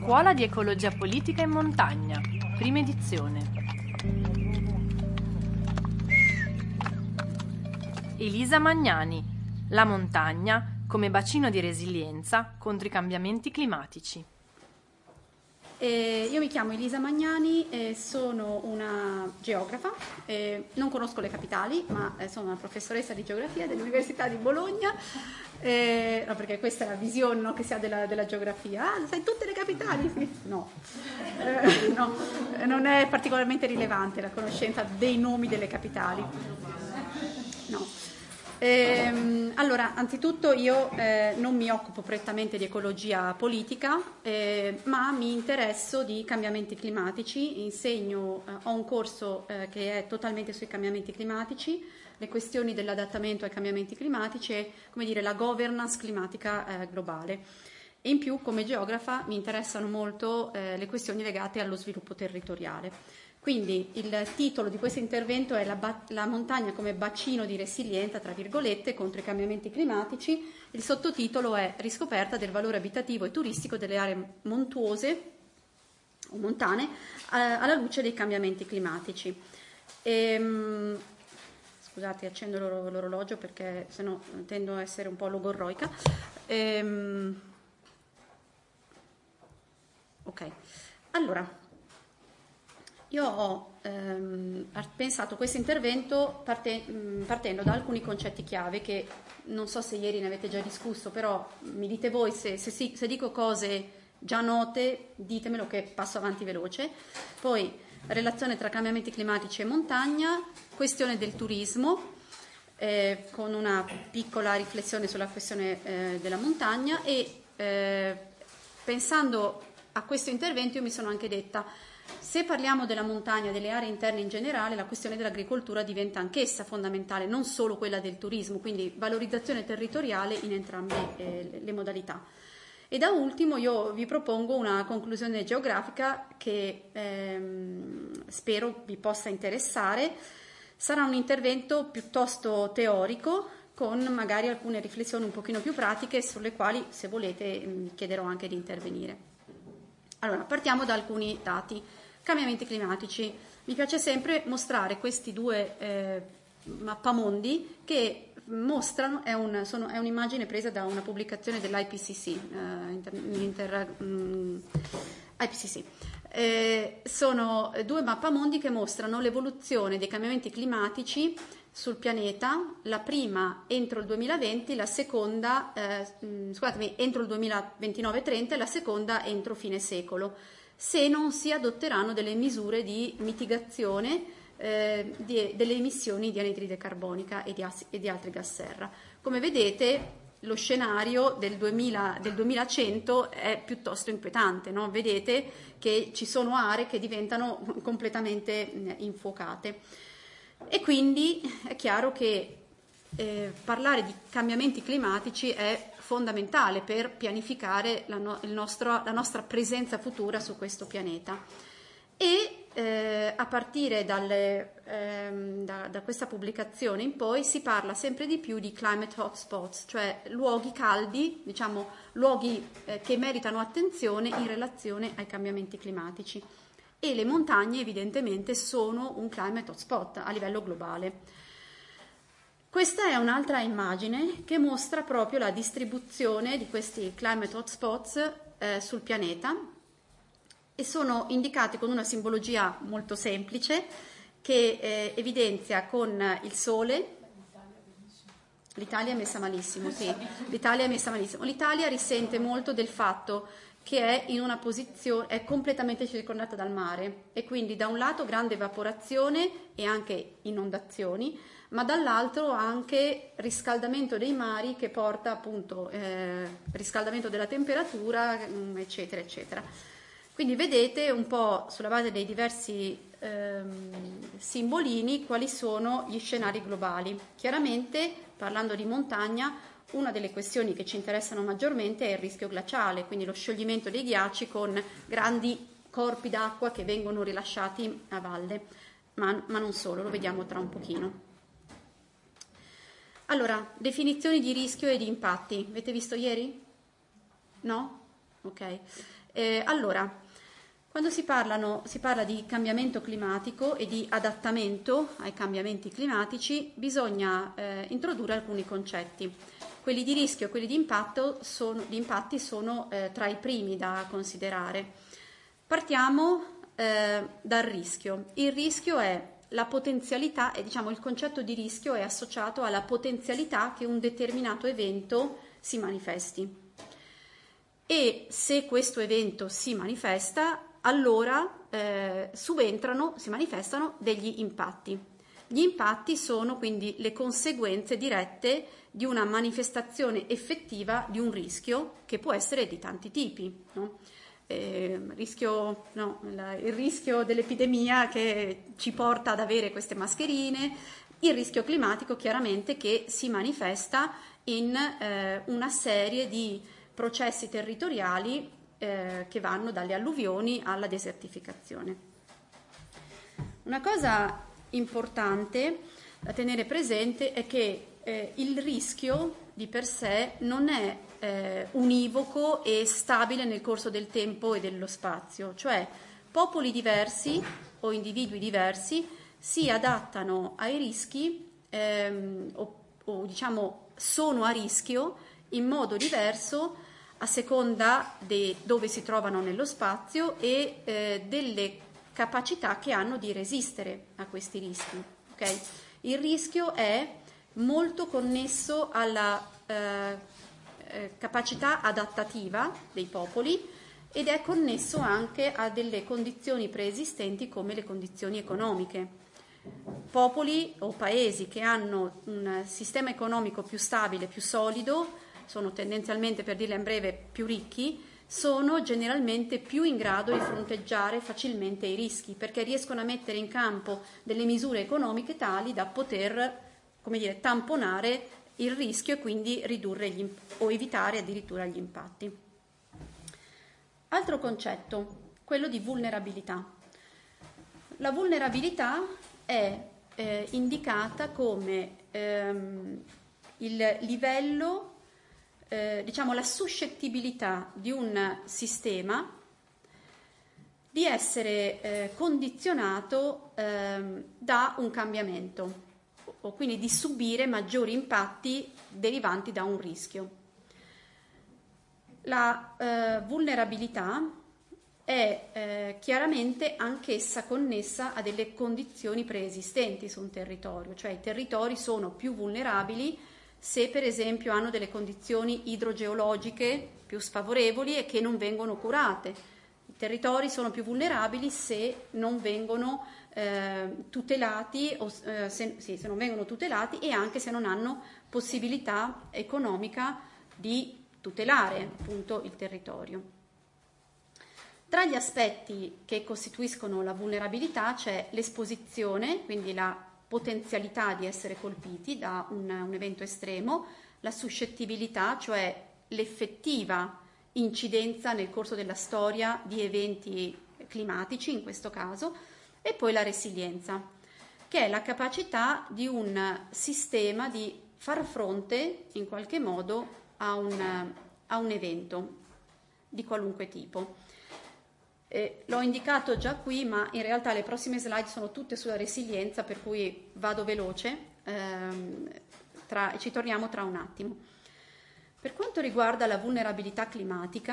Scuola di Ecologia Politica in Montagna, prima edizione. Elisa Magnani, la montagna come bacino di resilienza contro i cambiamenti climatici. Io mi chiamo Elisa Magnani e sono una geografa, non conosco le capitali, ma sono una professoressa di geografia dell'Università di Bologna, no, perché questa è la visione, no, che si ha della geografia. Ah, sai tutte le capitali? Sì. No. No, non è particolarmente rilevante la conoscenza dei nomi delle capitali. No. Allora, anzitutto io non mi occupo prettamente di ecologia politica, ma mi interesso di cambiamenti climatici, ho un corso che è totalmente sui cambiamenti climatici, le questioni dell'adattamento ai cambiamenti climatici e, come dire, la governance climatica globale. E in più, come geografa, mi interessano molto le questioni legate allo sviluppo territoriale. Quindi il titolo di questo intervento è la montagna come bacino di resilienza, tra virgolette, contro i cambiamenti climatici. Il sottotitolo è riscoperta del valore abitativo e turistico delle aree montuose o montane alla luce dei cambiamenti climatici. Scusate, accendo l'orologio perché sennò tendo a essere un po' logorroica. Ok, allora. Io ho pensato questo intervento partendo da alcuni concetti chiave che non so se ieri ne avete già discusso, però mi dite voi se dico cose già note, ditemelo che passo avanti veloce. Poi relazione tra cambiamenti climatici e montagna, questione del turismo, con una piccola riflessione sulla questione della montagna e pensando a questo intervento io mi sono anche detta: se parliamo della montagna, delle aree interne in generale, la questione dell'agricoltura diventa anch'essa fondamentale, non solo quella del turismo, quindi valorizzazione territoriale in entrambe le modalità. E da ultimo io vi propongo una conclusione geografica che spero vi possa interessare. Sarà un intervento piuttosto teorico, con magari alcune riflessioni un pochino più pratiche sulle quali, se volete, vi chiederò anche di intervenire. Allora, partiamo da alcuni dati. Cambiamenti climatici. Mi piace sempre mostrare questi due mappamondi che mostrano, è un'immagine presa da una pubblicazione dell'IPCC, IPCC. Sono due mappamondi che mostrano l'evoluzione dei cambiamenti climatici sul pianeta, la prima entro il 2020, la seconda, entro il 2029-30 e la seconda entro fine secolo, se non si adotteranno delle misure di mitigazione delle emissioni di anidride carbonica e di altri gas serra. Come vedete, lo scenario del 2100 è piuttosto inquietante, no? Vedete che ci sono aree che diventano completamente infuocate. E quindi è chiaro che parlare di cambiamenti climatici è fondamentale per pianificare la nostra presenza futura su questo pianeta. E a partire da questa pubblicazione in poi si parla sempre di più di climate hotspots, cioè luoghi caldi, diciamo luoghi che meritano attenzione in relazione ai cambiamenti climatici. E le montagne evidentemente sono un climate hotspot a livello globale. Questa è un'altra immagine che mostra proprio la distribuzione di questi climate hotspots sul pianeta e sono indicati con una simbologia molto semplice che evidenzia con il sole. L'Italia è messa malissimo, sì, l'Italia è messa malissimo. L'Italia risente molto del fatto che è in una posizione, è completamente circondata dal mare e quindi da un lato grande evaporazione e anche inondazioni, ma dall'altro anche riscaldamento dei mari che porta appunto riscaldamento della temperatura, eccetera, eccetera. Quindi vedete un po' sulla base dei diversi simbolini quali sono gli scenari globali. Chiaramente, parlando di montagna, una delle questioni che ci interessano maggiormente è il rischio glaciale, quindi lo scioglimento dei ghiacci con grandi corpi d'acqua che vengono rilasciati a valle, ma non solo, lo vediamo tra un pochino. Allora, definizioni di rischio e di impatti. Avete visto ieri? No? Ok. Allora, quando si parla di cambiamento climatico e di adattamento ai cambiamenti climatici, bisogna introdurre alcuni concetti. Quelli di rischio e quelli di impatti sono tra i primi da considerare. Partiamo dal rischio. Il rischio è la potenzialità, diciamo il concetto di rischio è associato alla potenzialità che un determinato evento si manifesti. E se questo evento si manifesta, allora si manifestano degli impatti. Gli impatti sono quindi le conseguenze dirette di una manifestazione effettiva di un rischio che può essere di tanti tipi, no? Il rischio dell'epidemia che ci porta ad avere queste mascherine, il rischio climatico chiaramente che si manifesta in una serie di processi territoriali che vanno dalle alluvioni alla desertificazione. Una cosa importante da tenere presente è che il rischio di per sé non è univoco e stabile nel corso del tempo e dello spazio, cioè popoli diversi o individui diversi si adattano ai rischi o diciamo sono a rischio in modo diverso a seconda di dove si trovano nello spazio e delle capacità che hanno di resistere a questi rischi. Okay? Il rischio è molto connesso alla capacità adattativa dei popoli ed è connesso anche a delle condizioni preesistenti come le condizioni economiche. Popoli o paesi che hanno un sistema economico più stabile, più solido, sono tendenzialmente, per dirla in breve, più ricchi, sono generalmente più in grado di fronteggiare facilmente i rischi, perché riescono a mettere in campo delle misure economiche tali da poter, come dire, tamponare il rischio e quindi ridurre o evitare addirittura gli impatti. Altro concetto, quello di vulnerabilità. La vulnerabilità è indicata come il livello, diciamo la suscettibilità di un sistema di essere condizionato da un cambiamento o quindi di subire maggiori impatti derivanti da un rischio. La vulnerabilità è chiaramente anch'essa connessa a delle condizioni preesistenti su un territorio, cioè i territori sono più vulnerabili se per esempio hanno delle condizioni idrogeologiche più sfavorevoli e che non vengono curate. I territori sono più vulnerabili se non vengono tutelati se non vengono tutelati e anche se non hanno possibilità economica di tutelare appunto il territorio. Tra gli aspetti che costituiscono la vulnerabilità c'è l'esposizione, quindi la potenzialità di essere colpiti da un evento estremo, la suscettibilità, cioè l'effettiva incidenza nel corso della storia di eventi climatici in questo caso, e poi la resilienza, che è la capacità di un sistema di far fronte in qualche modo a un evento di qualunque tipo. L'ho indicato già qui, ma in realtà le prossime slide sono tutte sulla resilienza, per cui vado veloce, ci torniamo tra un attimo. Per quanto riguarda la vulnerabilità climatica,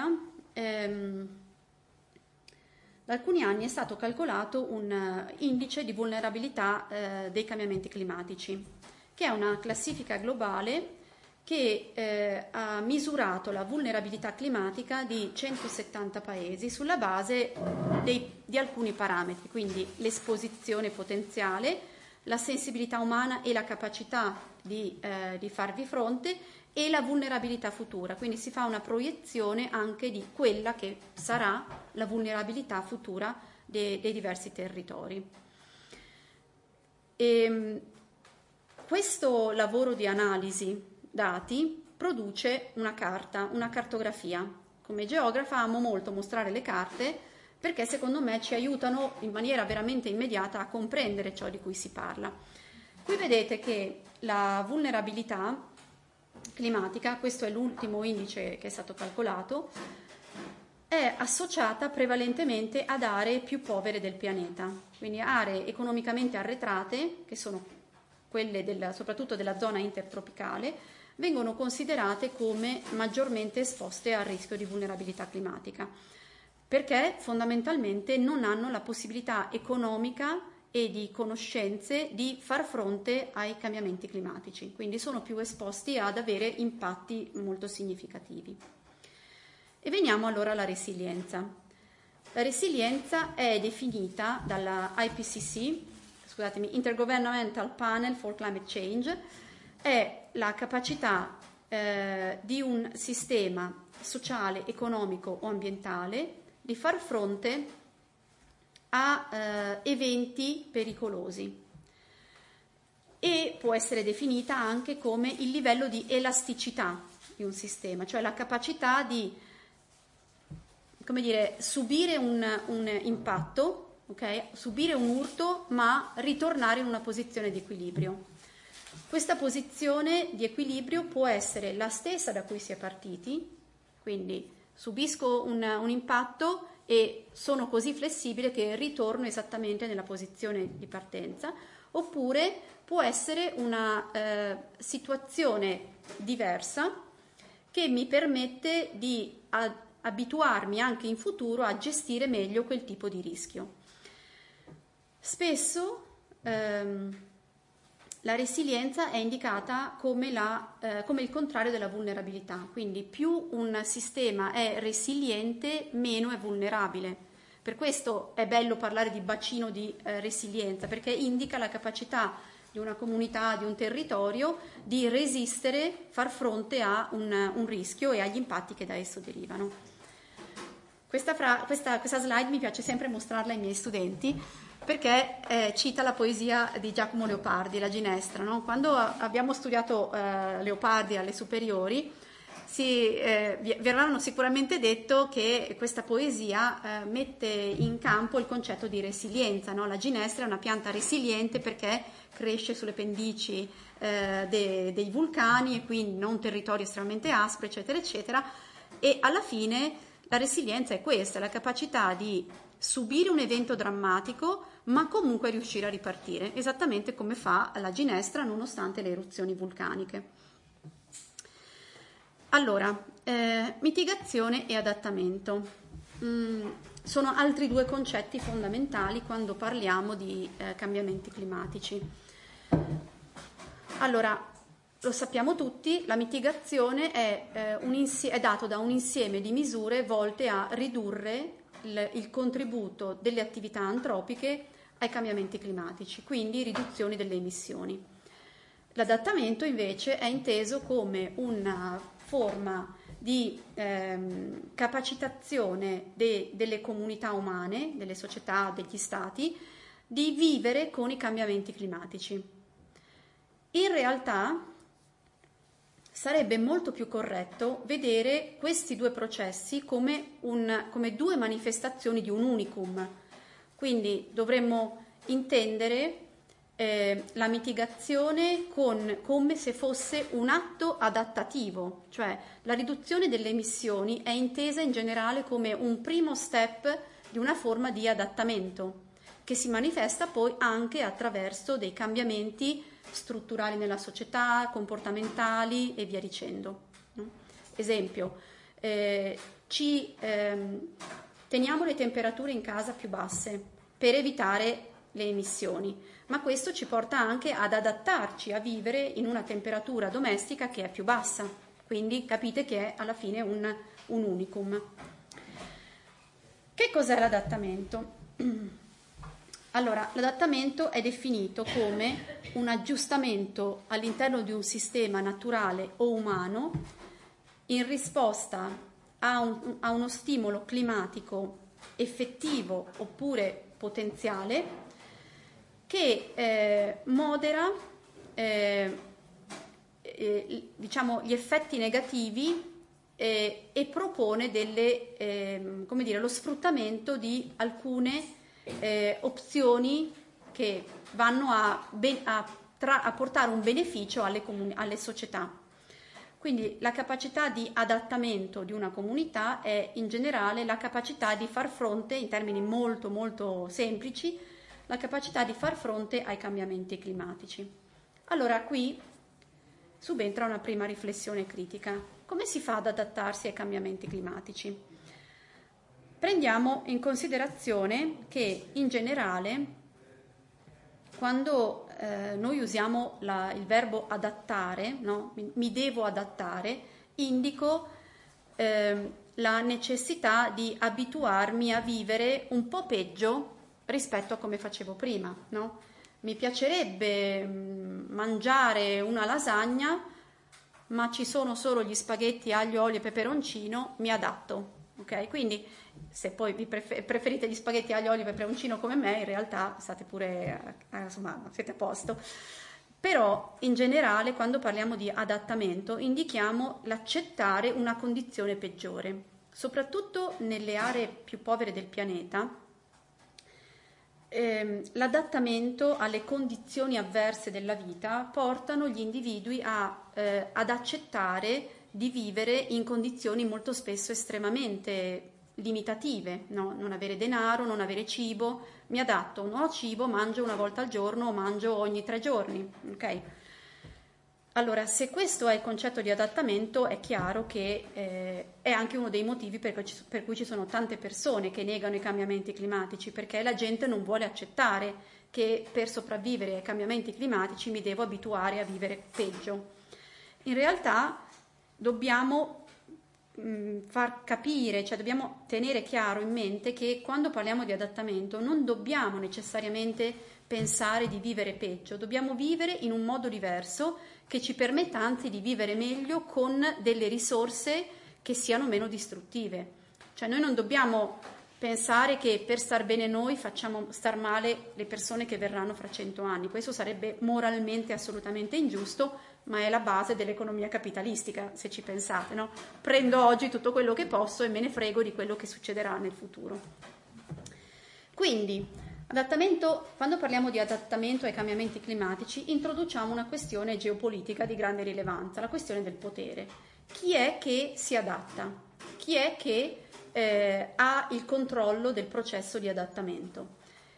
da alcuni anni è stato calcolato un indice di vulnerabilità dei cambiamenti climatici, che è una classifica globale che ha misurato la vulnerabilità climatica di 170 paesi sulla base di alcuni parametri, quindi l'esposizione potenziale, la sensibilità umana e la capacità di farvi fronte e la vulnerabilità futura, quindi si fa una proiezione anche di quella che sarà la vulnerabilità futura dei diversi territori. Questo lavoro di analisi dati produce una carta, una cartografia. Come geografa amo molto mostrare le carte perché secondo me ci aiutano in maniera veramente immediata a comprendere ciò di cui si parla. Qui vedete che la vulnerabilità climatica, questo è l'ultimo indice che è stato calcolato, è associata prevalentemente ad aree più povere del pianeta, quindi aree economicamente arretrate, che sono quelle soprattutto della zona intertropicale, vengono considerate come maggiormente esposte al rischio di vulnerabilità climatica, perché fondamentalmente non hanno la possibilità economica e di conoscenze di far fronte ai cambiamenti climatici, quindi sono più esposti ad avere impatti molto significativi. E veniamo allora alla resilienza. La resilienza è definita dalla IPCC, scusatemi, Intergovernmental Panel for Climate Change, è la capacità di un sistema sociale, economico o ambientale di far fronte a eventi pericolosi, e può essere definita anche come il livello di elasticità di un sistema, cioè la capacità di, come dire, subire un impatto, okay? Subire un urto, ma ritornare in una posizione di equilibrio. Questa posizione di equilibrio può essere la stessa da cui si è partiti, quindi subisco un impatto e sono così flessibile che ritorno esattamente nella posizione di partenza, oppure può essere una situazione diversa che mi permette di abituarmi anche in futuro a gestire meglio quel tipo di rischio. Spesso la resilienza è indicata come il contrario della vulnerabilità, quindi più un sistema è resiliente, meno è vulnerabile. Per questo è bello parlare di bacino di resilienza, perché indica la capacità di una comunità, di un territorio, di resistere, far fronte a un rischio e agli impatti che da esso derivano. Questa slide mi piace sempre mostrarla ai miei studenti, perché cita la poesia di Giacomo Leopardi, La Ginestra, no? Quando abbiamo studiato Leopardi alle superiori, vi avranno sicuramente detto che questa poesia mette in campo il concetto di resilienza, no? La ginestra è una pianta resiliente perché cresce sulle pendici dei vulcani e quindi non territori estremamente aspri, eccetera, eccetera, e alla fine la resilienza è questa, la capacità di subire un evento drammatico ma comunque riuscire a ripartire, esattamente come fa la ginestra nonostante le eruzioni vulcaniche. Allora, mitigazione e adattamento sono altri due concetti fondamentali quando parliamo di cambiamenti climatici. Allora, lo sappiamo tutti, la mitigazione è dato da un insieme di misure volte a ridurre il contributo delle attività antropiche ai cambiamenti climatici, quindi riduzioni delle emissioni. L'adattamento invece è inteso come una forma di capacitazione delle comunità umane, delle società, degli stati, di vivere con i cambiamenti climatici. In realtà sarebbe molto più corretto vedere questi due processi come due manifestazioni di un unicum. Quindi dovremmo intendere la mitigazione come se fosse un atto adattativo, cioè la riduzione delle emissioni è intesa in generale come un primo step di una forma di adattamento che si manifesta poi anche attraverso dei cambiamenti strutturali nella società, comportamentali e via dicendo. Esempio, teniamo le temperature in casa più basse per evitare le emissioni, ma questo ci porta anche ad adattarci a vivere in una temperatura domestica che è più bassa, quindi capite che è alla fine un unicum. Che cos'è l'adattamento? Allora, l'adattamento è definito come un aggiustamento all'interno di un sistema naturale o umano in risposta a uno stimolo climatico effettivo oppure potenziale che modera diciamo, gli effetti negativi e propone lo sfruttamento di alcune opzioni che vanno a portare un beneficio alle società. Quindi la capacità di adattamento di una comunità è in generale la capacità di far fronte, in termini molto molto semplici, la capacità di far fronte ai cambiamenti climatici. Allora qui subentra una prima riflessione critica. Come si fa ad adattarsi ai cambiamenti climatici? Prendiamo in considerazione che in generale quando noi usiamo il verbo adattare, no? Mi devo adattare, indico la necessità di abituarmi a vivere un po' peggio rispetto a come facevo prima, no? Mi piacerebbe mangiare una lasagna, ma ci sono solo gli spaghetti aglio, olio e peperoncino, mi adatto, ok? Quindi se poi vi preferite gli spaghetti aglio, olio e peperoncino come me, in realtà state pure, insomma, siete a posto. Però in generale quando parliamo di adattamento indichiamo l'accettare una condizione peggiore, soprattutto nelle aree più povere del pianeta. L'adattamento alle condizioni avverse della vita portano gli individui ad accettare di vivere in condizioni molto spesso estremamente limitative, no? Non avere denaro, non avere cibo, mi adatto, non ho cibo, mangio una volta al giorno o mangio ogni 3 giorni, ok? Allora, se questo è il concetto di adattamento, è chiaro che è anche uno dei motivi per cui ci sono tante persone che negano i cambiamenti climatici, perché la gente non vuole accettare che per sopravvivere ai cambiamenti climatici mi devo abituare a vivere peggio. In realtà dobbiamo far capire, cioè dobbiamo tenere chiaro in mente che quando parliamo di adattamento non dobbiamo necessariamente pensare di vivere peggio, dobbiamo vivere in un modo diverso che ci permetta anzi di vivere meglio con delle risorse che siano meno distruttive. Cioè noi non dobbiamo pensare che per star bene noi facciamo star male le persone che verranno fra 100 anni, questo sarebbe moralmente assolutamente ingiusto, ma è la base dell'economia capitalistica, se ci pensate, no? Prendo oggi tutto quello che posso e me ne frego di quello che succederà nel futuro. Quindi, quando parliamo di adattamento ai cambiamenti climatici, introduciamo una questione geopolitica di grande rilevanza, la questione del potere. Chi è che si adatta? Chi è che ha il controllo del processo di adattamento?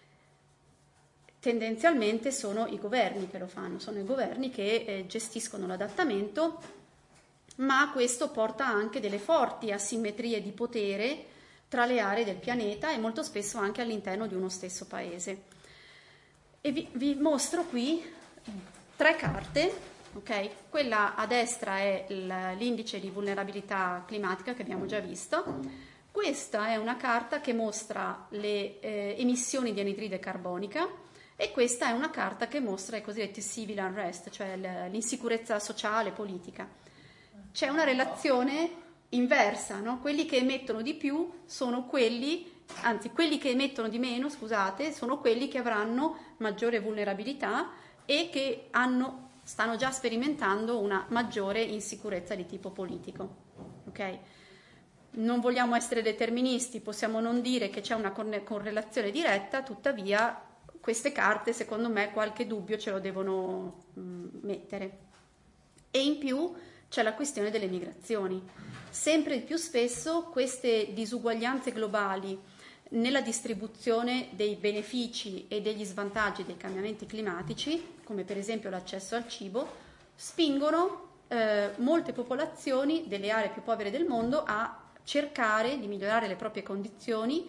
Tendenzialmente sono i governi che lo fanno, sono i governi che gestiscono l'adattamento, ma questo porta anche delle forti asimmetrie di potere tra le aree del pianeta e molto spesso anche all'interno di uno stesso paese. E vi mostro qui 3 carte, ok? Quella a destra è l'indice di vulnerabilità climatica che abbiamo già visto. Questa è una carta che mostra le emissioni di anidride carbonica. E questa è una carta che mostra i cosiddetti civil unrest, cioè l'insicurezza sociale, politica. C'è una relazione inversa, no? Quelli che emettono di più sono quelli che emettono di meno, scusate, sono quelli che avranno maggiore vulnerabilità e che stanno già sperimentando una maggiore insicurezza di tipo politico. Ok? Non vogliamo essere deterministi, possiamo non dire che c'è una correlazione diretta, tuttavia queste carte secondo me qualche dubbio ce lo devono mettere. E in più c'è la questione delle migrazioni. Sempre più spesso queste disuguaglianze globali nella distribuzione dei benefici e degli svantaggi dei cambiamenti climatici, come per esempio l'accesso al cibo, spingono molte popolazioni delle aree più povere del mondo a cercare di migliorare le proprie condizioni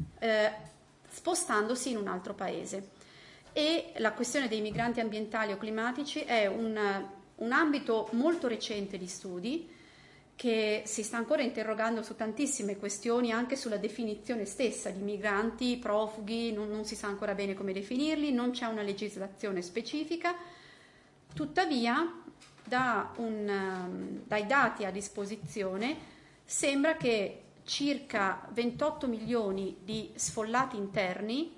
spostandosi in un altro paese. E la questione dei migranti ambientali o climatici è un ambito molto recente di studi che si sta ancora interrogando su tantissime questioni, anche sulla definizione stessa di migranti, profughi, non si sa ancora bene come definirli, non c'è una legislazione specifica. Tuttavia, dai dati a disposizione, sembra che circa 28 milioni di sfollati interni,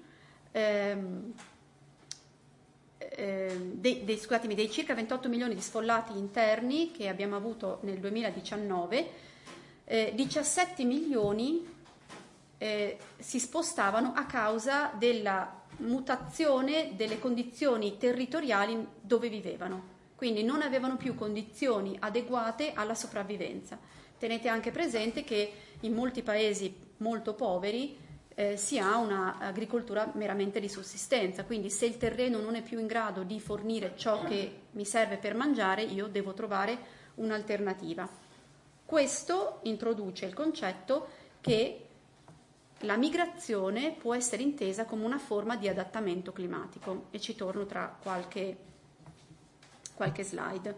dei circa 28 milioni di sfollati interni che abbiamo avuto nel 2019, 17 milioni si spostavano a causa della mutazione delle condizioni territoriali dove vivevano. quindi non avevano più condizioni adeguate alla sopravvivenza. Tenete anche presente che in molti paesi molto poveri si ha un'agricoltura meramente di sussistenza, quindi se il terreno non è più in grado di fornire ciò che mi serve per mangiare, io devo trovare un'alternativa. Questo introduce il concetto che la migrazione può essere intesa come una forma di adattamento climatico, e ci torno tra qualche slide.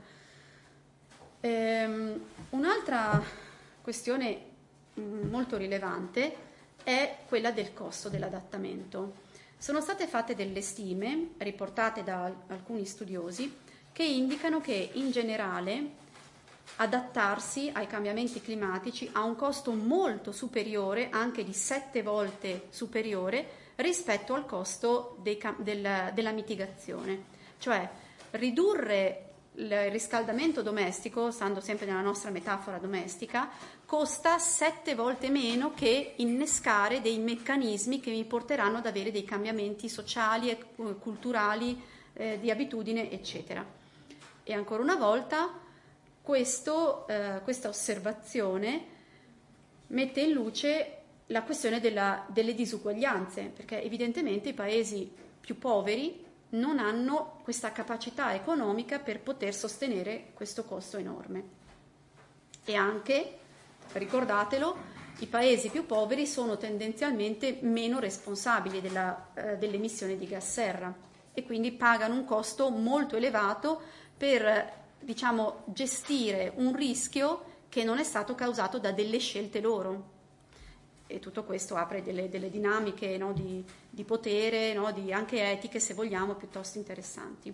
Un'altra questione molto rilevante è quella del costo dell'adattamento. Sono state fatte delle stime, riportate da alcuni studiosi, che indicano che in generale adattarsi ai cambiamenti climatici ha un costo molto superiore, anche di 7 volte superiore, rispetto al costo della mitigazione. Cioè ridurre il riscaldamento domestico, stando sempre nella nostra metafora domestica, costa 7 volte meno che innescare dei meccanismi che mi porteranno ad avere dei cambiamenti sociali e culturali, di abitudine, eccetera. E ancora una volta questa osservazione mette in luce la questione delle disuguaglianze, perché evidentemente i paesi più poveri non hanno questa capacità economica per poter sostenere questo costo enorme. E anche, ricordatelo, i paesi più poveri sono tendenzialmente meno responsabili delle emissioni di gas serra e quindi pagano un costo molto elevato per, diciamo, gestire un rischio che non è stato causato da delle scelte loro. E tutto questo apre delle dinamiche, no, di potere, no, anche etiche, se vogliamo, piuttosto interessanti.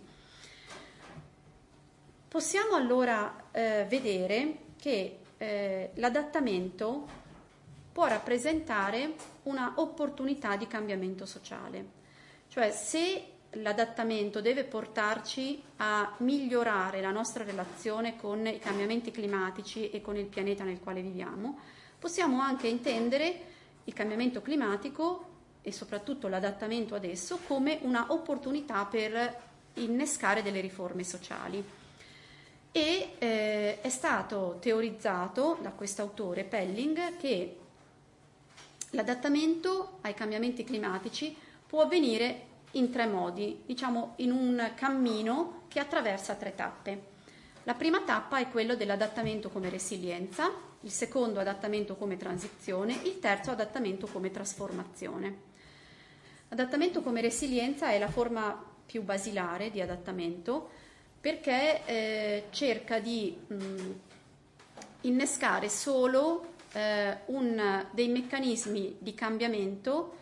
Possiamo allora vedere che l'adattamento può rappresentare una opportunità di cambiamento sociale. Cioè, se l'adattamento deve portarci a migliorare la nostra relazione con i cambiamenti climatici e con il pianeta nel quale viviamo, possiamo anche intendere il cambiamento climatico e soprattutto l'adattamento ad esso come una opportunità per innescare delle riforme sociali. E è stato teorizzato da quest'autore Pelling che l'adattamento ai cambiamenti climatici può avvenire in 3 modi, diciamo in un cammino che attraversa 3 tappe. La prima tappa è quello dell'adattamento come resilienza, il secondo adattamento come transizione, il terzo adattamento come trasformazione. L'adattamento come resilienza è la forma più basilare di adattamento perché cerca di innescare solo dei meccanismi di cambiamento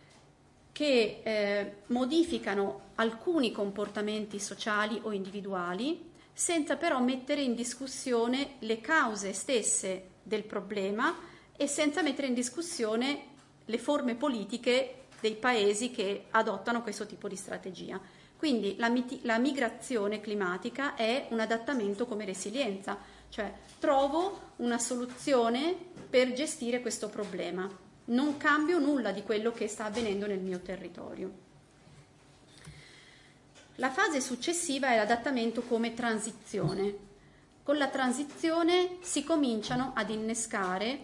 che modificano alcuni comportamenti sociali o individuali senza però mettere in discussione le cause stesse del problema e senza mettere in discussione le forme politiche dei paesi che adottano questo tipo di strategia. Quindi la migrazione climatica è un adattamento come resilienza, cioè trovo una soluzione per gestire questo problema, non cambio nulla di quello che sta avvenendo nel mio territorio. La fase successiva è l'adattamento come transizione. Con la transizione si cominciano ad innescare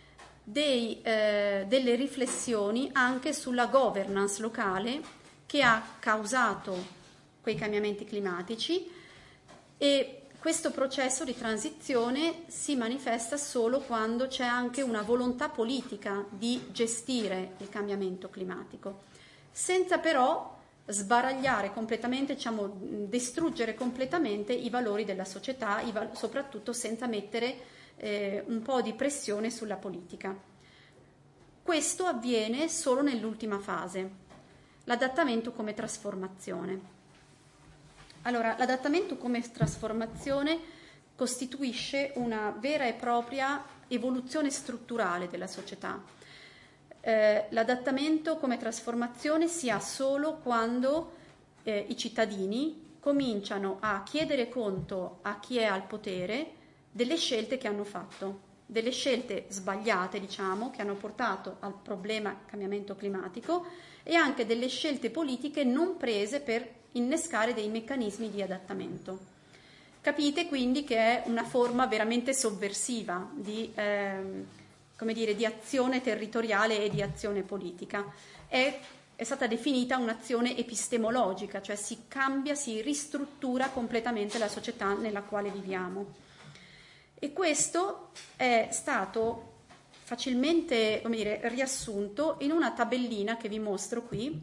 delle riflessioni anche sulla governance locale che ha causato quei cambiamenti climatici, e questo processo di transizione si manifesta solo quando c'è anche una volontà politica di gestire il cambiamento climatico, senza però sbaragliare completamente, diciamo, distruggere completamente i valori della società, soprattutto senza mettere un po' di pressione sulla politica. Questo avviene solo nell'ultima fase, l'adattamento come trasformazione. Allora, l'adattamento come trasformazione costituisce una vera e propria evoluzione strutturale della società. L'adattamento come trasformazione si ha solo quando i cittadini cominciano a chiedere conto a chi è al potere delle scelte che hanno fatto, delle scelte sbagliate, diciamo, che hanno portato al problema cambiamento climatico, e anche delle scelte politiche non prese per innescare dei meccanismi di adattamento. Capite quindi che è una forma veramente sovversiva di, come dire, di azione territoriale e di azione politica. È stata definita un'azione epistemologica, cioè si cambia, si ristruttura completamente la società nella quale viviamo. E questo è stato facilmente, come dire, riassunto in una tabellina che vi mostro qui,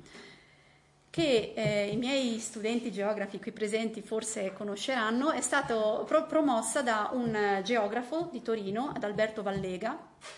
che i miei studenti geografi qui presenti forse conosceranno. È stata promossa da un geografo di Torino, Adalberto Vallega,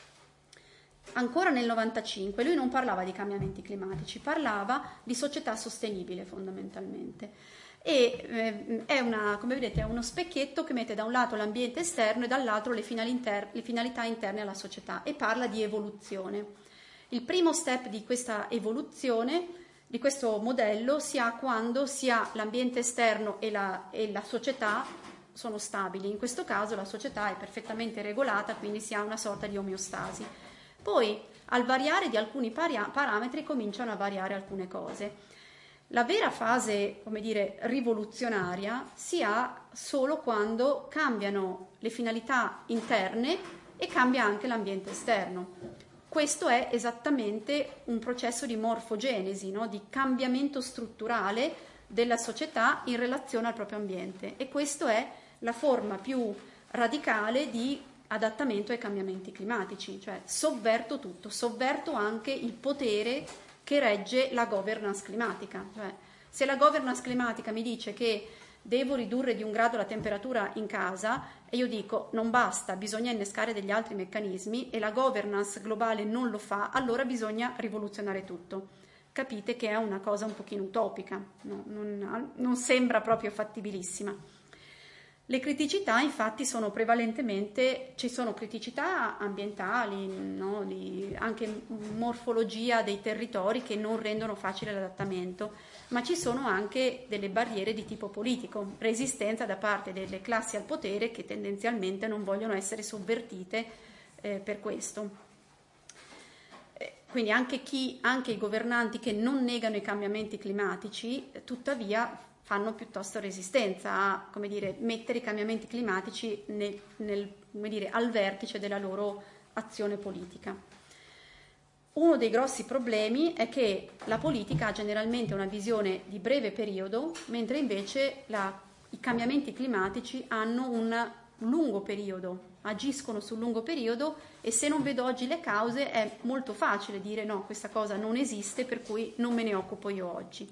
ancora nel 95. Lui non parlava di cambiamenti climatici, parlava di società sostenibile fondamentalmente. E è come vedete, è uno specchietto che mette da un lato l'ambiente esterno e dall'altro le finalità interne alla società, e parla di evoluzione. Il primo step di questa evoluzione, di questo modello, si ha quando sia l'ambiente esterno e la società sono stabili. In questo caso la società è perfettamente regolata, quindi si ha una sorta di omeostasi. Poi al variare di alcuni parametri cominciano a variare alcune cose. La vera fase, come dire, rivoluzionaria si ha solo quando cambiano le finalità interne e cambia anche l'ambiente esterno. Questo è esattamente un processo di morfogenesi, no? Di cambiamento strutturale della società in relazione al proprio ambiente, e questa è la forma più radicale di adattamento ai cambiamenti climatici, cioè sovverto tutto, sovverto anche il potere che regge la governance climatica. Cioè, se la governance climatica mi dice che devo ridurre di 1 grado la temperatura in casa, e io dico non basta, bisogna innescare degli altri meccanismi, e la governance globale non lo fa, allora bisogna rivoluzionare tutto. Capite che è una cosa un pochino utopica, no? Non sembra proprio fattibilissima. Le criticità infatti sono prevalentemente, ci sono criticità ambientali, no? Anche morfologia dei territori che non rendono facile l'adattamento, ma ci sono anche delle barriere di tipo politico, resistenza da parte delle classi al potere che tendenzialmente non vogliono essere sovvertite per questo. Quindi anche i governanti che non negano i cambiamenti climatici, tuttavia fanno piuttosto resistenza a, come dire, mettere i cambiamenti climatici come dire, al vertice della loro azione politica. Uno dei grossi problemi è che la politica ha generalmente una visione di breve periodo, mentre invece i cambiamenti climatici hanno un lungo periodo, agiscono sul lungo periodo, e se non vedo oggi le cause è molto facile dire no, questa cosa non esiste, per cui non me ne occupo io oggi.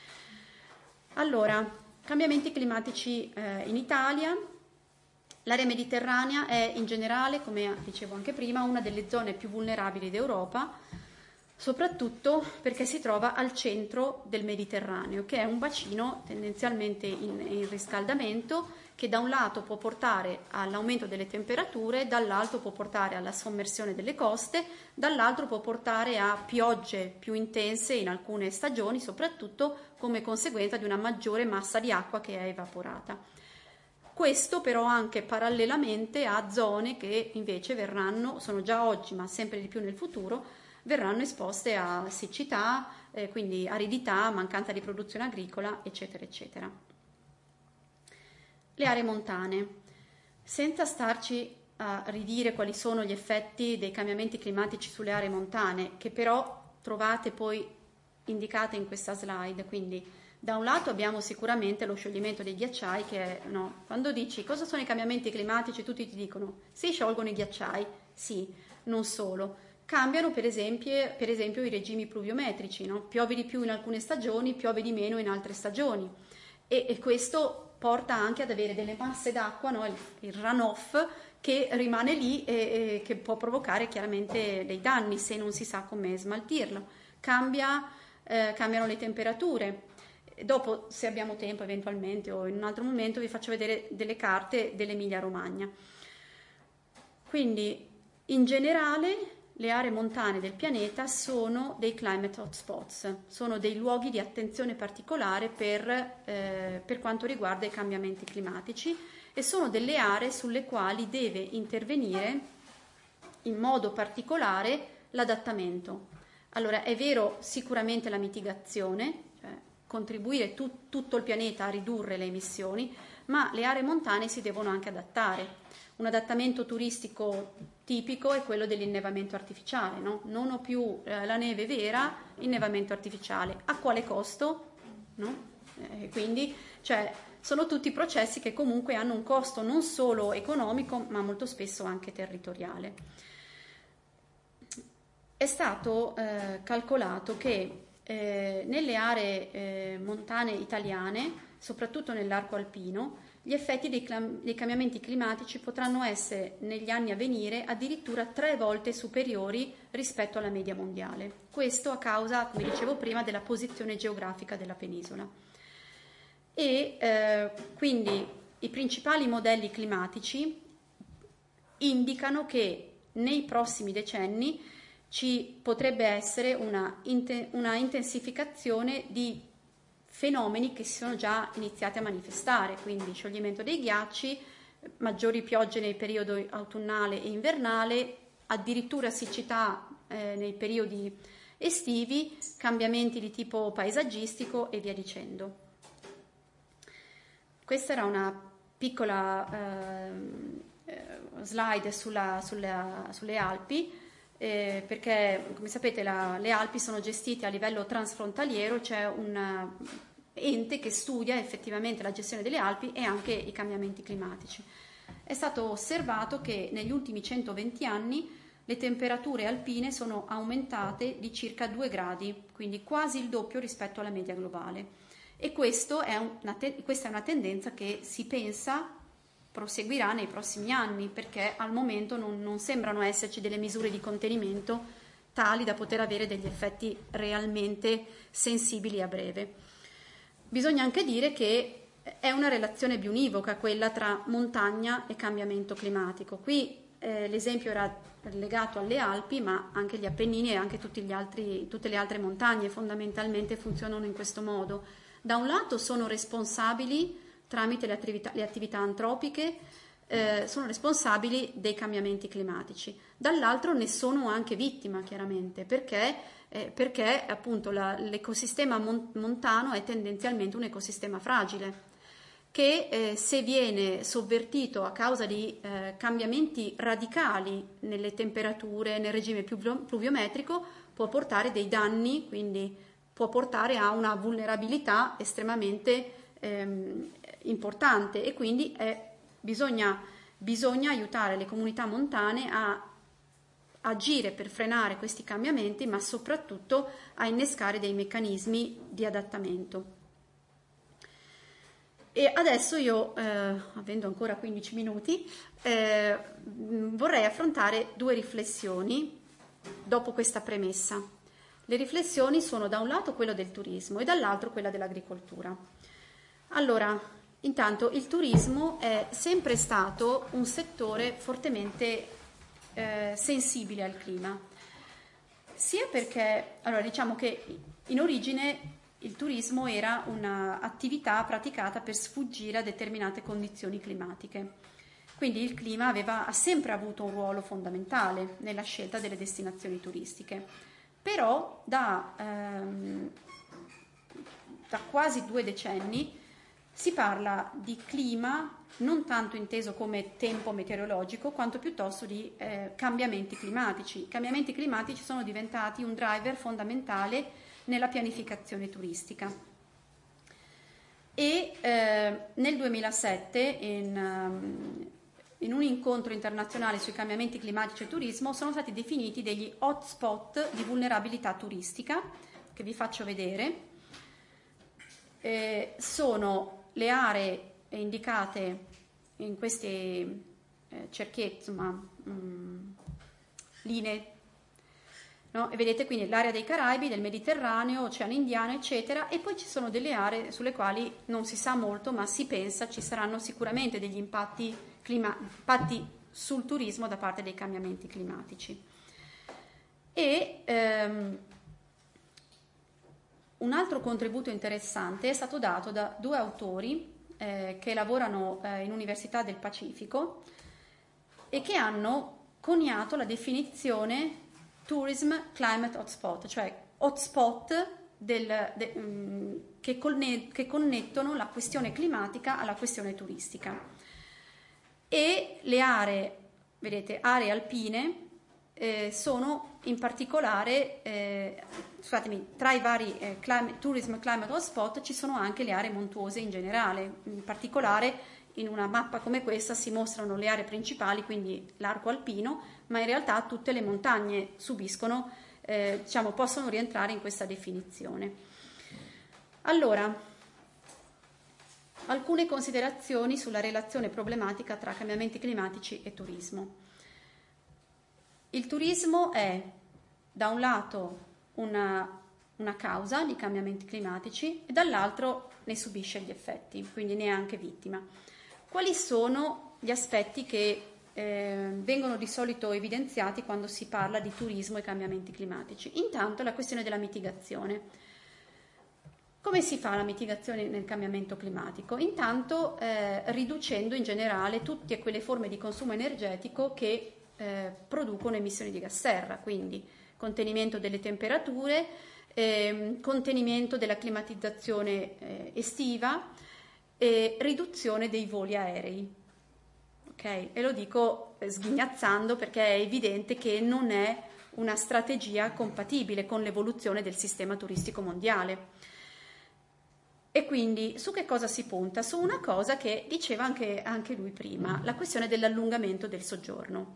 Allora, cambiamenti climatici in Italia. L'area mediterranea è in generale, come dicevo anche prima, una delle zone più vulnerabili d'Europa, soprattutto perché si trova al centro del Mediterraneo, che è un bacino tendenzialmente in riscaldamento, che da un lato può portare all'aumento delle temperature, dall'altro può portare alla sommersione delle coste, dall'altro può portare a piogge più intense in alcune stagioni, soprattutto come conseguenza di una maggiore massa di acqua che è evaporata. Questo però anche parallelamente a zone che invece sono già oggi, ma sempre di più nel futuro, verranno esposte a siccità, quindi aridità, mancanza di produzione agricola, eccetera, eccetera. Le aree montane. Senza starci a ridire quali sono gli effetti dei cambiamenti climatici sulle aree montane, che però trovate poi indicate in questa slide, quindi da un lato abbiamo sicuramente lo scioglimento dei ghiacciai, che è, no, quando dici cosa sono i cambiamenti climatici, tutti ti dicono si sciolgono i ghiacciai, sì, non solo, cambiano per esempio i regimi pluviometrici, no? Piove di più in alcune stagioni, piove di meno in altre stagioni, e questo porta anche ad avere delle masse d'acqua, no? Il runoff, che rimane lì e che può provocare chiaramente dei danni se non si sa come smaltirlo. Cambiano le temperature. Dopo, se abbiamo tempo eventualmente o in un altro momento, vi faccio vedere delle carte dell'Emilia Romagna. Quindi in generale le aree montane del pianeta sono dei climate hotspots, sono dei luoghi di attenzione particolare per quanto riguarda i cambiamenti climatici, e sono delle aree sulle quali deve intervenire in modo particolare l'adattamento. Allora, è vero sicuramente la mitigazione, cioè contribuire tutto il pianeta a ridurre le emissioni, ma le aree montane si devono anche adattare. Un adattamento turistico tipico è quello dell'innevamento artificiale, no? Non ho più la neve vera, innevamento artificiale. A quale costo? No? Quindi, cioè, sono tutti processi che comunque hanno un costo non solo economico, ma molto spesso anche territoriale. È stato calcolato che nelle aree montane italiane, soprattutto nell'arco alpino, gli effetti dei cambiamenti climatici potranno essere negli anni a venire addirittura 3 volte superiori rispetto alla media mondiale. Questo a causa, come dicevo prima, della posizione geografica della penisola. E quindi i principali modelli climatici indicano che nei prossimi decenni ci potrebbe essere una intensificazione di fenomeni che si sono già iniziati a manifestare, quindi scioglimento dei ghiacci, maggiori piogge nel periodo autunnale e invernale, addirittura siccità nei periodi estivi, cambiamenti di tipo paesaggistico e via dicendo. Questa era una piccola slide sulle Alpi, perché come sapete le Alpi sono gestite a livello transfrontaliero, c'è un ente che studia effettivamente la gestione delle Alpi e anche i cambiamenti climatici. È stato osservato che negli ultimi 120 anni le temperature alpine sono aumentate di circa 2 gradi, quindi quasi il doppio rispetto alla media globale. E questa è una tendenza che si pensa proseguirà nei prossimi anni, perché al momento non sembrano esserci delle misure di contenimento tali da poter avere degli effetti realmente sensibili a breve. Bisogna anche dire che è una relazione biunivoca quella tra montagna e cambiamento climatico. Qui l'esempio era legato alle Alpi, ma anche gli Appennini e anche tutte le altre montagne fondamentalmente funzionano in questo modo. Da un lato sono responsabili tramite le attività antropiche, sono responsabili dei cambiamenti climatici. Dall'altro ne sono anche vittima, chiaramente, perché appunto l'ecosistema montano è tendenzialmente un ecosistema fragile, che se viene sovvertito a causa di cambiamenti radicali nelle temperature, nel regime pluviometrico, può portare dei danni, quindi può portare a una vulnerabilità estremamente importante, e quindi bisogna aiutare le comunità montane a agire per frenare questi cambiamenti, ma soprattutto a innescare dei meccanismi di adattamento. E adesso io, avendo ancora 15 minuti, vorrei affrontare 2 riflessioni dopo questa premessa. Le riflessioni sono da un lato quello del turismo e dall'altro quella dell'agricoltura. Allora, intanto il turismo è sempre stato un settore fortemente sensibile al clima, sia perché, allora diciamo che in origine il turismo era un'attività praticata per sfuggire a determinate condizioni climatiche, quindi il clima ha sempre avuto un ruolo fondamentale nella scelta delle destinazioni turistiche, però da quasi 2 decenni si parla di clima non tanto inteso come tempo meteorologico, quanto piuttosto di cambiamenti climatici. I cambiamenti climatici sono diventati un driver fondamentale nella pianificazione turistica. E nel 2007, in un incontro internazionale sui cambiamenti climatici e turismo, sono stati definiti degli hotspot di vulnerabilità turistica, che vi faccio vedere. Sono le aree indicate in questi cerchietti, insomma, linee, no? E vedete quindi l'area dei Caraibi, del Mediterraneo, Oceano Indiano, eccetera, e poi ci sono delle aree sulle quali non si sa molto, ma si pensa ci saranno sicuramente degli impatti sul turismo da parte dei cambiamenti climatici. E un altro contributo interessante è stato dato da 2 autori che lavorano in Università del Pacifico e che hanno coniato la definizione Tourism Climate Hotspot, cioè hotspot che connettono la questione climatica alla questione turistica. E le aree, vedete, aree alpine sono in particolare, tra i vari tourism climate hotspot ci sono anche le aree montuose in generale. In particolare in una mappa come questa si mostrano le aree principali, quindi l'arco alpino, ma in realtà tutte le montagne subiscono, possono rientrare in questa definizione. Allora, alcune considerazioni sulla relazione problematica tra cambiamenti climatici e turismo. Il turismo è, da un lato, una causa di cambiamenti climatici e dall'altro ne subisce gli effetti, quindi ne è anche vittima. Quali sono gli aspetti che vengono di solito evidenziati quando si parla di turismo e cambiamenti climatici? Intanto la questione della mitigazione. Come si fa la mitigazione nel cambiamento climatico? Intanto riducendo in generale tutte quelle forme di consumo energetico che producono emissioni di gas serra, quindi contenimento delle temperature, contenimento della climatizzazione estiva e riduzione dei voli aerei. Okay? E lo dico sghignazzando perché è evidente che non è una strategia compatibile con l'evoluzione del sistema turistico mondiale. E quindi su che cosa si punta? Su una cosa che diceva anche lui prima, la questione dell'allungamento del soggiorno.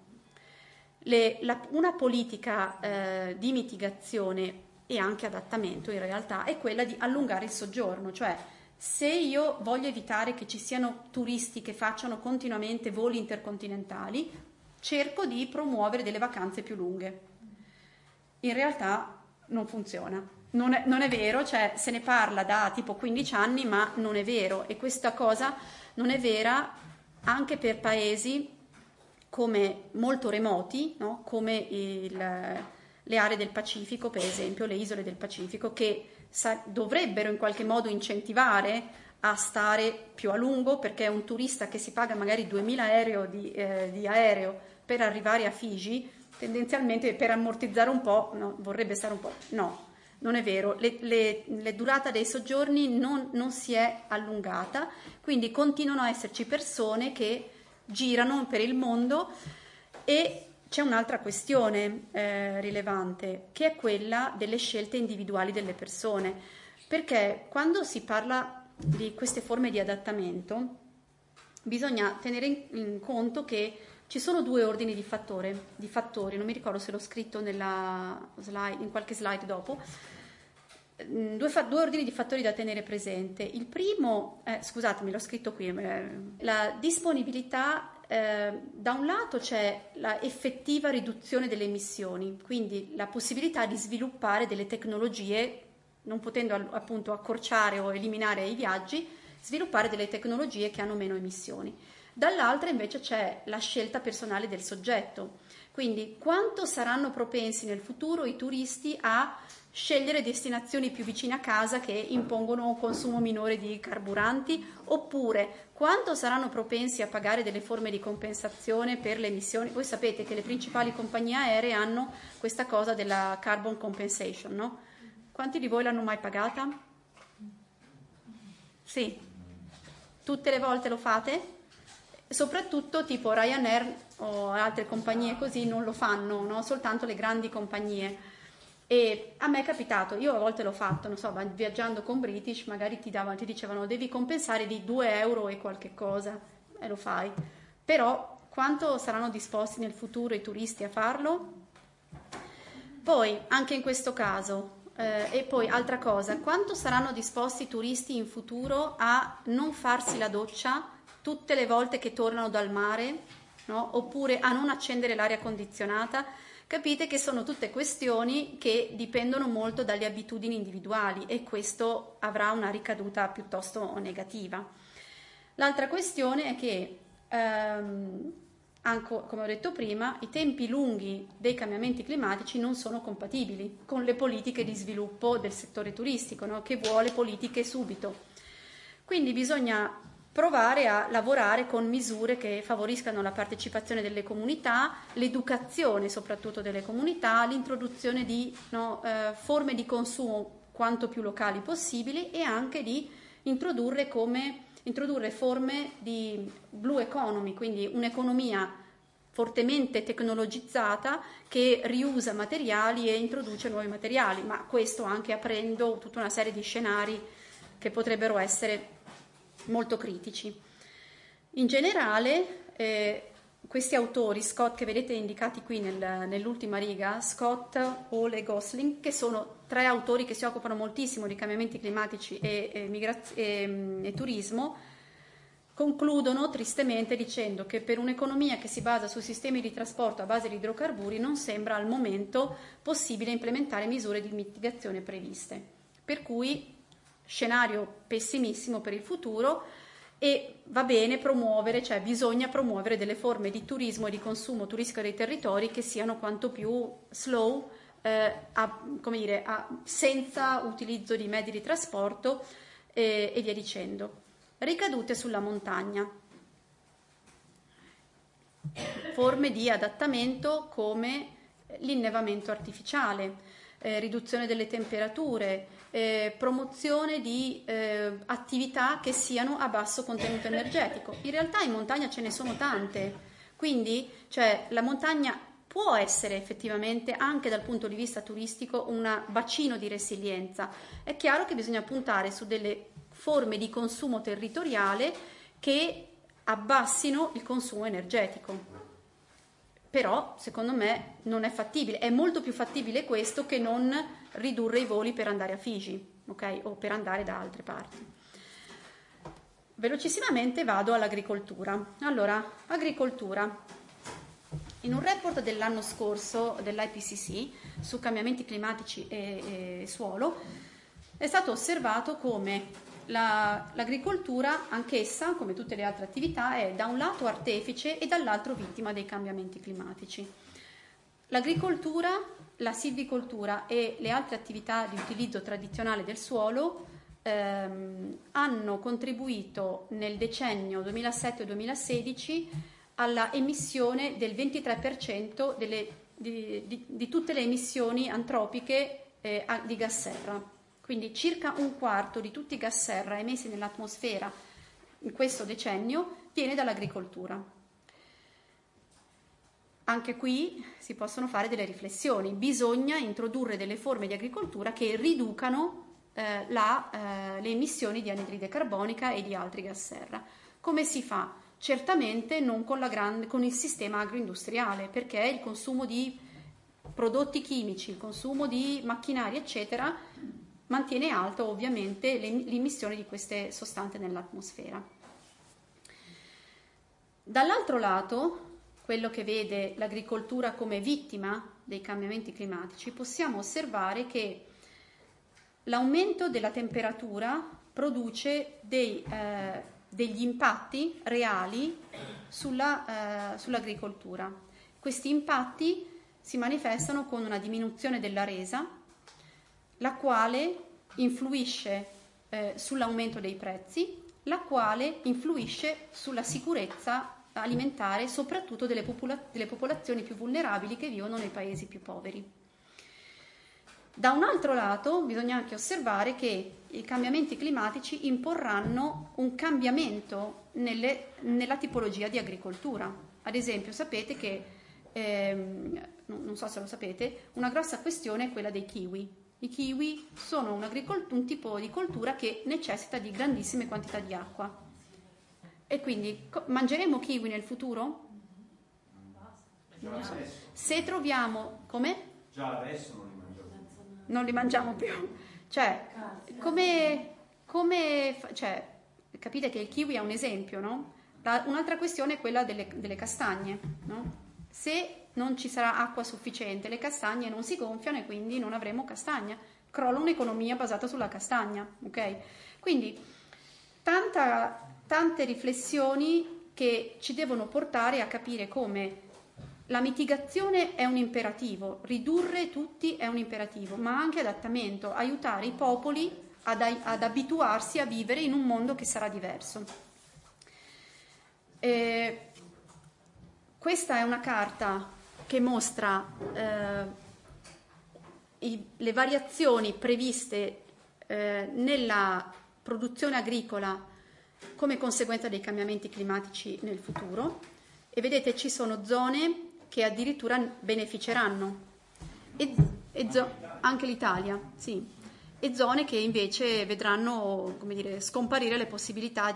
Una politica di mitigazione e anche adattamento in realtà è quella di allungare il soggiorno, cioè se io voglio evitare che ci siano turisti che facciano continuamente voli intercontinentali, cerco di promuovere delle vacanze più lunghe. In realtà non funziona, non è vero, cioè se ne parla da tipo 15 anni, ma non è vero, e questa cosa non è vera anche per paesi come molto remoti, no? Come le aree del Pacifico, per esempio, le isole del Pacifico, che dovrebbero in qualche modo incentivare a stare più a lungo, perché un turista che si paga magari 2.000 euro di aereo per arrivare a Figi, tendenzialmente per ammortizzare un po', no, vorrebbe stare un po'. No, non è vero, la durata dei soggiorni non si è allungata, quindi continuano a esserci persone che girano per il mondo. E c'è un'altra questione rilevante, che è quella delle scelte individuali delle persone, perché quando si parla di queste forme di adattamento bisogna tenere in conto che ci sono due ordini di fattori, non mi ricordo se l'ho scritto in qualche slide dopo, due ordini di fattori da tenere presente. Il primo, scusatemi, l'ho scritto qui, la disponibilità. Da un lato c'è la effettiva riduzione delle emissioni, quindi la possibilità di sviluppare delle tecnologie, non potendo appunto accorciare o eliminare i viaggi, sviluppare delle tecnologie che hanno meno emissioni. Dall'altra invece c'è la scelta personale del soggetto, quindi quanto saranno propensi nel futuro i turisti a scegliere destinazioni più vicine a casa che impongono un consumo minore di carburanti, oppure quanto saranno propensi a pagare delle forme di compensazione per le emissioni. Voi sapete che le principali compagnie aeree hanno questa cosa della carbon compensation, no? Quanti di voi l'hanno mai pagata? Sì. Tutte le volte lo fate? Soprattutto tipo Ryanair o altre compagnie così non lo fanno, no? Soltanto le grandi compagnie. E a me è capitato, io a volte l'ho fatto, non so, viaggiando con British magari ti dicevano devi compensare di 2 euro e qualche cosa, e lo fai. Però quanto saranno disposti nel futuro i turisti a farlo? Poi anche in questo caso, e poi altra cosa, quanto saranno disposti i turisti in futuro a non farsi la doccia tutte le volte che tornano dal mare, no? Oppure a non accendere l'aria condizionata? Capite che sono tutte questioni che dipendono molto dalle abitudini individuali e questo avrà una ricaduta piuttosto negativa. L'altra questione è che, anche come ho detto prima, i tempi lunghi dei cambiamenti climatici non sono compatibili con le politiche di sviluppo del settore turistico, no? Che vuole politiche subito. Quindi bisogna provare a lavorare con misure che favoriscano la partecipazione delle comunità, l'educazione soprattutto delle comunità, l'introduzione di forme di consumo quanto più locali possibili, e anche di introdurre forme di blue economy, quindi un'economia fortemente tecnologizzata che riusa materiali e introduce nuovi materiali, ma questo anche aprendo tutta una serie di scenari che potrebbero essere molto critici. In generale, questi autori, Scott, che vedete indicati qui nell'ultima riga, Scott, Hall e Gosling, che sono 3 autori che si occupano moltissimo di cambiamenti climatici e turismo, concludono tristemente dicendo che per un'economia che si basa su sistemi di trasporto a base di idrocarburi non sembra al momento possibile implementare misure di mitigazione previste. Per cui scenario pessimissimo per il futuro, e va bene promuovere, cioè bisogna promuovere delle forme di turismo e di consumo turistico dei territori che siano quanto più slow, senza utilizzo di mezzi di trasporto e via dicendo. Ricadute sulla montagna, forme di adattamento come l'innevamento artificiale, riduzione delle temperature, promozione di attività che siano a basso contenuto energetico. In realtà in montagna ce ne sono tante, quindi la montagna può essere effettivamente anche dal punto di vista turistico un bacino di resilienza. È chiaro che bisogna puntare su delle forme di consumo territoriale che abbassino il consumo energetico. Però secondo me non è fattibile, è molto più fattibile questo che non ridurre i voli per andare a Figi, ok? O per andare da altre parti. Velocissimamente vado all'agricoltura. Allora, agricoltura. In un report dell'anno scorso dell'IPCC su cambiamenti climatici e suolo è stato osservato come l'agricoltura, anch'essa, come tutte le altre attività, è da un lato artefice e dall'altro vittima dei cambiamenti climatici. L'agricoltura, la silvicoltura e le altre attività di utilizzo tradizionale del suolo hanno contribuito nel decennio 2007-2016 alla emissione del 23% di tutte le emissioni antropiche di gas serra. Quindi circa un quarto di tutti i gas serra emessi nell'atmosfera in questo decennio viene dall'agricoltura. Anche qui si possono fare delle riflessioni. Bisogna introdurre delle forme di agricoltura che riducano le emissioni di anidride carbonica e di altri gas serra. Come si fa? Certamente non con il sistema agroindustriale, perché il consumo di prodotti chimici, il consumo di macchinari, eccetera, mantiene alto ovviamente l'emissione di queste sostanze nell'atmosfera. Dall'altro lato, quello che vede l'agricoltura come vittima dei cambiamenti climatici, possiamo osservare che l'aumento della temperatura produce degli impatti reali sull'agricoltura. Questi impatti si manifestano con una diminuzione della resa, la quale influisce sull'aumento dei prezzi, la quale influisce sulla sicurezza alimentare, soprattutto delle popolazioni più vulnerabili che vivono nei paesi più poveri. Da un altro lato bisogna anche osservare che i cambiamenti climatici imporranno un cambiamento nella tipologia di agricoltura. Ad esempio, sapete che, non so se lo sapete, una grossa questione è quella dei kiwi. I kiwi sono un tipo di coltura che necessita di grandissime quantità di acqua. E quindi mangeremo kiwi nel futuro? Non lo so. Se troviamo... Come? Già adesso non li mangiamo. Non li mangiamo più. Cioè, capite che il kiwi è un esempio, no? Un'altra questione è quella delle castagne, no? Se non ci sarà acqua sufficiente, le castagne non si gonfiano e quindi non avremo castagna. Crolla un'economia basata sulla castagna, ok? Quindi tante riflessioni che ci devono portare a capire come la mitigazione è un imperativo, ridurre tutti è un imperativo, ma anche adattamento, aiutare i popoli ad abituarsi a vivere in un mondo che sarà diverso. Questa è una carta che mostra le variazioni previste nella produzione agricola come conseguenza dei cambiamenti climatici nel futuro, e vedete ci sono zone che addirittura beneficeranno, anche l'Italia, sì, e zone che invece vedranno, come dire, scomparire le possibilità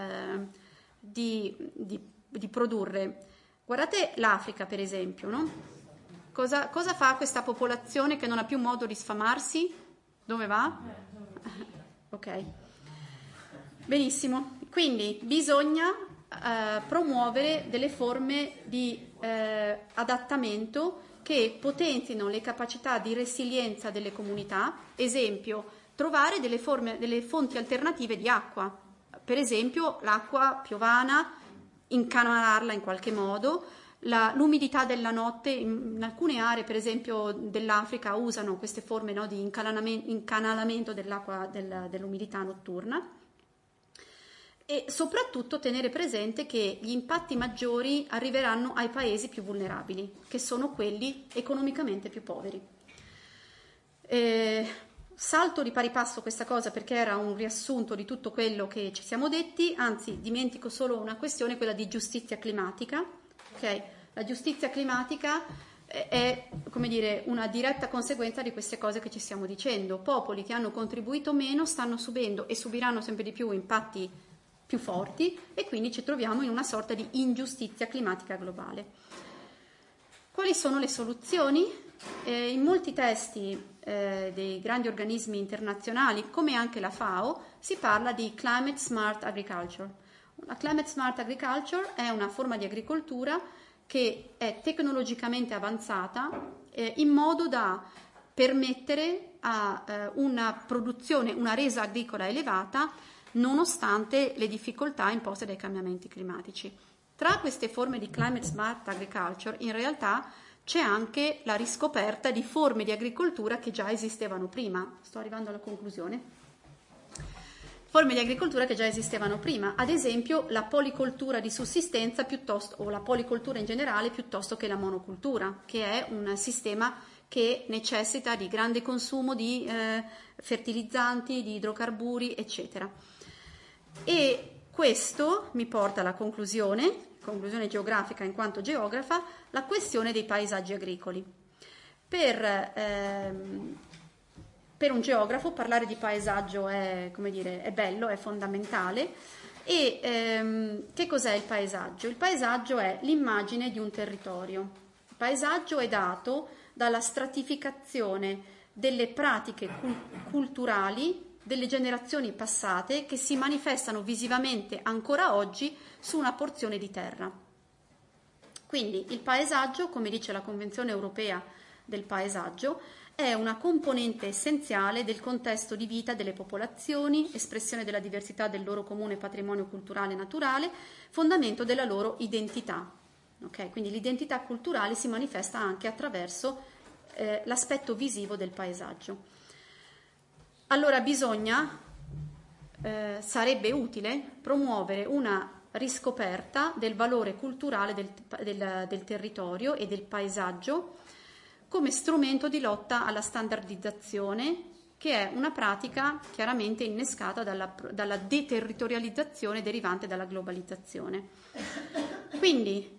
di produrre. Guardate l'Africa, per esempio, no? Cosa fa questa popolazione che non ha più modo di sfamarsi? Dove va? Ok, benissimo. Quindi bisogna promuovere delle forme di adattamento che potenzino le capacità di resilienza delle comunità. Esempio, trovare delle fonti alternative di acqua, per esempio l'acqua piovana, incanalarla in qualche modo. L'umidità della notte, in alcune aree per esempio dell'Africa usano queste forme, no, di incanalamento dell'acqua, dell'umidità notturna. E soprattutto tenere presente che gli impatti maggiori arriveranno ai paesi più vulnerabili, che sono quelli economicamente più poveri. Salto di pari passo questa cosa perché era un riassunto di tutto quello che ci siamo detti, anzi dimentico solo una questione, quella di giustizia climatica. Okay? La giustizia climatica è, come dire, una diretta conseguenza di queste cose che ci stiamo dicendo. Popoli che hanno contribuito meno stanno subendo e subiranno sempre di più impatti più forti, e quindi ci troviamo in una sorta di ingiustizia climatica globale. Quali sono le soluzioni? In molti testi dei grandi organismi internazionali, come anche la FAO, si parla di Climate Smart Agriculture. La Climate Smart Agriculture è una forma di agricoltura che è tecnologicamente avanzata in modo da permettere a una produzione, una resa agricola elevata, nonostante le difficoltà imposte dai cambiamenti climatici. Tra queste forme di Climate Smart Agriculture, in realtà c'è anche la riscoperta di forme di agricoltura che già esistevano prima. Sto arrivando alla conclusione. Forme di agricoltura che già esistevano prima, ad esempio la policoltura di sussistenza o la policoltura in generale piuttosto che la monocultura, che è un sistema che necessita di grande consumo di fertilizzanti, di idrocarburi, eccetera. E questo mi porta alla conclusione geografica in quanto geografa, la questione dei paesaggi agricoli. Per un geografo parlare di paesaggio è, come dire, è bello, è fondamentale. E che cos'è il paesaggio? Il paesaggio è l'immagine di un territorio. Il paesaggio è dato dalla stratificazione delle pratiche culturali delle generazioni passate che si manifestano visivamente ancora oggi su una porzione di terra. Quindi il paesaggio, come dice la Convenzione europea del paesaggio, è una componente essenziale del contesto di vita delle popolazioni, espressione della diversità del loro comune patrimonio culturale e naturale, fondamento della loro identità. Okay? Quindi l'identità culturale si manifesta anche attraverso l'aspetto visivo del paesaggio. Allora sarebbe utile promuovere una riscoperta del valore culturale del territorio e del paesaggio come strumento di lotta alla standardizzazione, che è una pratica chiaramente innescata dalla deterritorializzazione derivante dalla globalizzazione. Quindi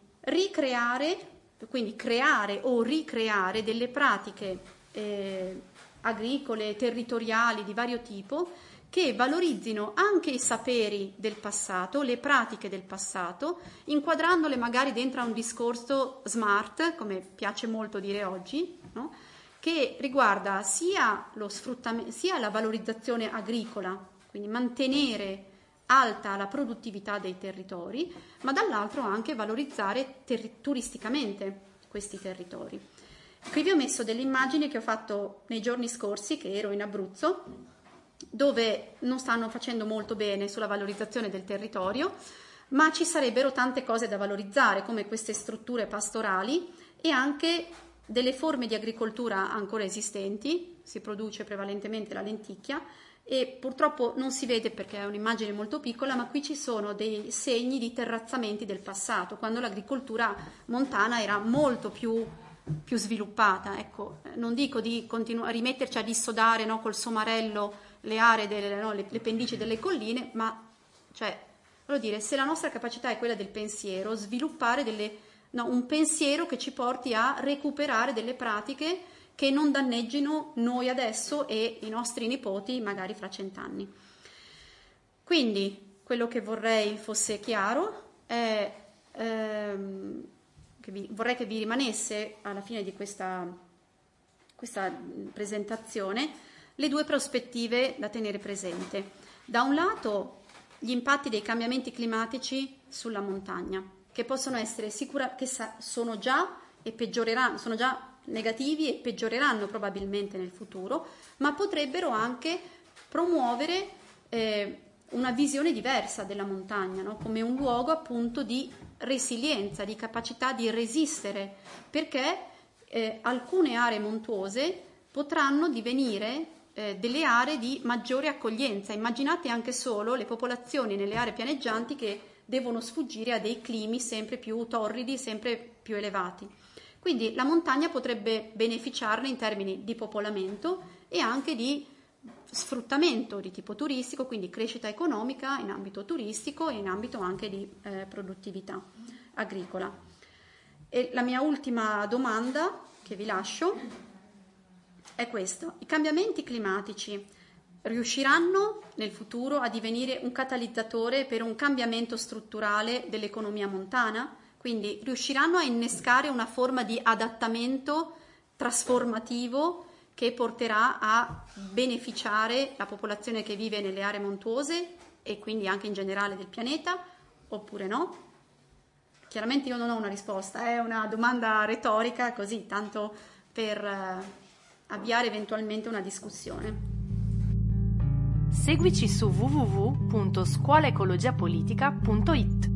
creare o ricreare delle pratiche agricole, territoriali di vario tipo, che valorizzino anche i saperi del passato, le pratiche del passato, inquadrandole magari dentro a un discorso smart, come piace molto dire oggi, no? Che riguarda sia lo sfruttamento, sia la valorizzazione agricola, quindi mantenere alta la produttività dei territori, ma dall'altro anche valorizzare turisticamente questi territori. Qui vi ho messo delle immagini che ho fatto nei giorni scorsi, che ero in Abruzzo, dove non stanno facendo molto bene sulla valorizzazione del territorio, ma ci sarebbero tante cose da valorizzare, come queste strutture pastorali e anche delle forme di agricoltura ancora esistenti. Si produce prevalentemente la lenticchia e purtroppo non si vede perché è un'immagine molto piccola, ma qui ci sono dei segni di terrazzamenti del passato, quando l'agricoltura montana era molto più più sviluppata. Ecco, non dico di rimetterci a dissodare, no, col somarello le aree, le pendici delle colline, ma cioè, voglio dire, se la nostra capacità è quella del pensiero, sviluppare un pensiero che ci porti a recuperare delle pratiche che non danneggino noi adesso e i nostri nipoti magari fra 100 anni. Quindi quello che vorrei fosse chiaro è vorrei che vi rimanesse alla fine di questa presentazione le due prospettive da tenere presente. Da un lato gli impatti dei cambiamenti climatici sulla montagna, che possono essere che sono già e peggioreranno, sono già negativi e peggioreranno probabilmente nel futuro, ma potrebbero anche promuovere una visione diversa della montagna, no? Come un luogo appunto di resilienza, di capacità di resistere, perché alcune aree montuose potranno divenire delle aree di maggiore accoglienza. Immaginate anche solo le popolazioni nelle aree pianeggianti che devono sfuggire a dei climi sempre più torridi, sempre più elevati. Quindi la montagna potrebbe beneficiarne in termini di popolamento e anche di sfruttamento di tipo turistico, quindi crescita economica in ambito turistico e in ambito anche di produttività agricola. E la mia ultima domanda che vi lascio è questa: i cambiamenti climatici riusciranno nel futuro a divenire un catalizzatore per un cambiamento strutturale dell'economia montana? Quindi riusciranno a innescare una forma di adattamento trasformativo che porterà a beneficiare la popolazione che vive nelle aree montuose e quindi anche in generale del pianeta, oppure no? Chiaramente io non ho una risposta, è una domanda retorica, così tanto per avviare eventualmente una discussione. Seguici su www.scuolaecologiapolitica.it.